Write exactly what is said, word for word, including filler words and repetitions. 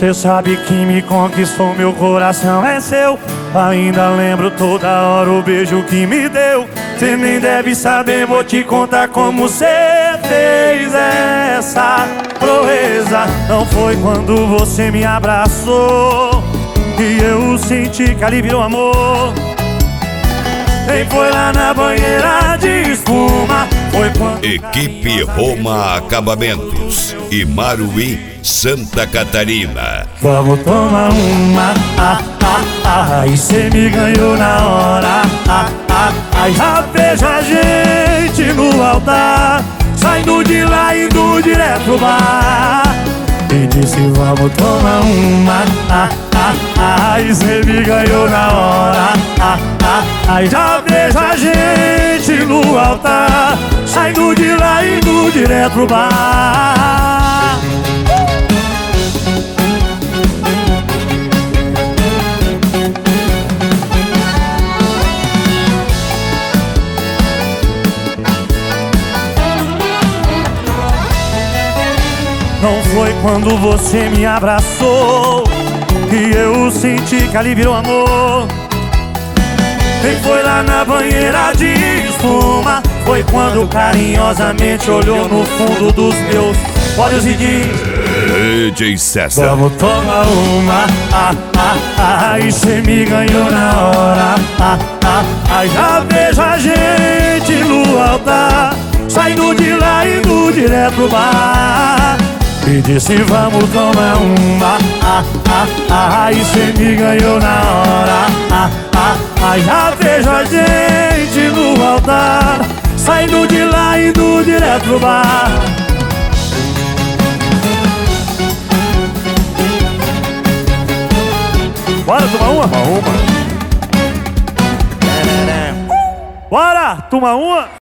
Cê sabe que me conquistou, meu coração é seu. Ainda lembro toda hora o beijo que me deu. Cê nem deve saber, vou te contar como cê fez essa proeza. Não foi quando você me abraçou e eu senti que ali virou amor. Nem foi lá na banheira de espuma. Foi quando Equipe Roma Acabamentos e Maruí, Santa Catarina. Vamos tomar uma, ah, ah, ah, e cê me ganhou na hora, ah, ah, ah. Já vejo a gente no altar, saindo de lá e indo direto pro bar. E disse vamos tomar uma, ah, ah, ah, e cê me ganhou na hora, ah, ah, ah. Já vejo a gente no altar, saindo de lá e indo direto pro bar. Não foi quando você me abraçou que eu senti que ali virou amor. Nem foi lá na banheira de espuma. Foi quando carinhosamente olhou no fundo dos meus olhos e disse: D J César. Vamos tomar uma, ah, ah, ah, e cê me ganhou na hora, ah, ah, ah. Já vejo a gente no altar, saindo de lá e indo direto pro bar. E disse vamos tomar uma, ah, ah, ah, e cê me ganhou na hora, ah, ah, ah. Já vejo a gente no altar, saindo de lá e indo direto pro bar. Bora tomar uma? Uma, uma. Bora tomar uma?